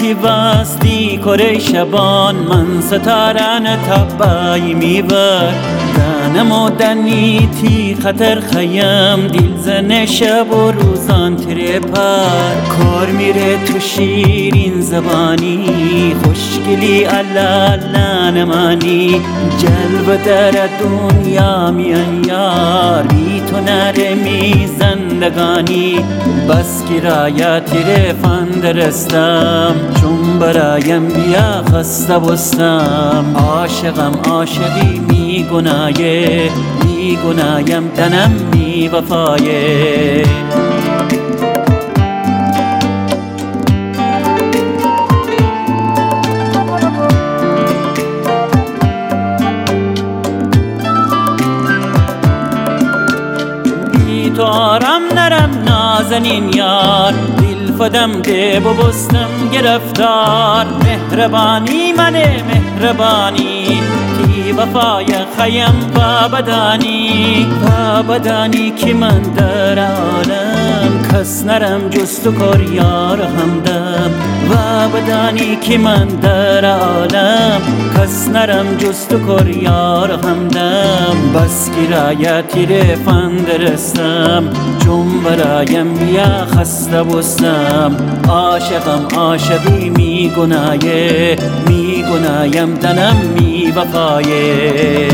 کی واستی کره شبان من ستارن تبایی میبر دانم و دنیتی خطر خیم دیل زن شب و روزان تره پر کار میره تو شیرین زبانی خوشگلی علا نمانی جلب در دنیا میان یار بی تو نره می زندگانی بس کرایه تیره فندرستم چون برایم بیا خسته بستم عاشقم عاشقی می گنایم تنم می وفایه تو آرام نرم نازنین یار دل فدم ده ببستم گرفتار مهربانی منه مهربانی کی وفای خیم و بدانی که من در عالم کس نرم جز تو کار یار همدم و بدانی که من در عالم کس نرم جز تو کار یار همدم بس کرایه تیره فندرستم چون برایم بیا خسته بستم عاشقم عاشقی می گنایم دنم می وفایه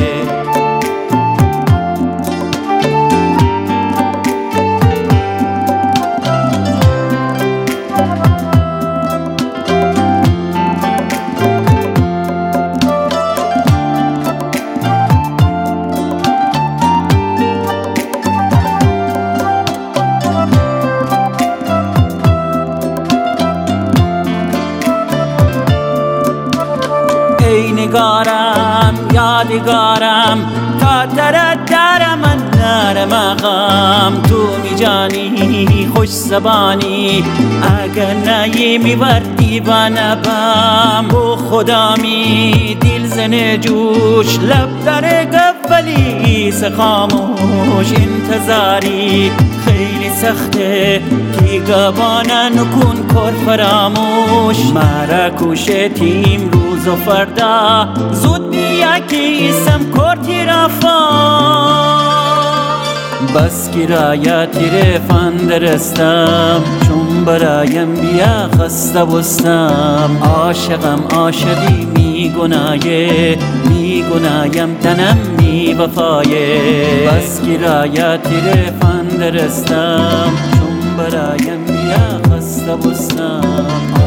ای نگارم یادگارم تا در من نرمغم تو می جانی خوش زبانی اگر نایی می وردی و نبم با خدا می دل زن جوش لب در قبلی خاموش انتظاری خیلی سخته کی گبانه نکن کار فراموش مرا کوشتیم روز و فردا زود بیا که اسم کرتی رفا بس کرایه تیره فندرستم چون برایم بیا خسته بستم عاشقم عاشقی می گنایم تنم می وفایه بس کرایه تیره فندرستم چون برایم بیا خسته بستم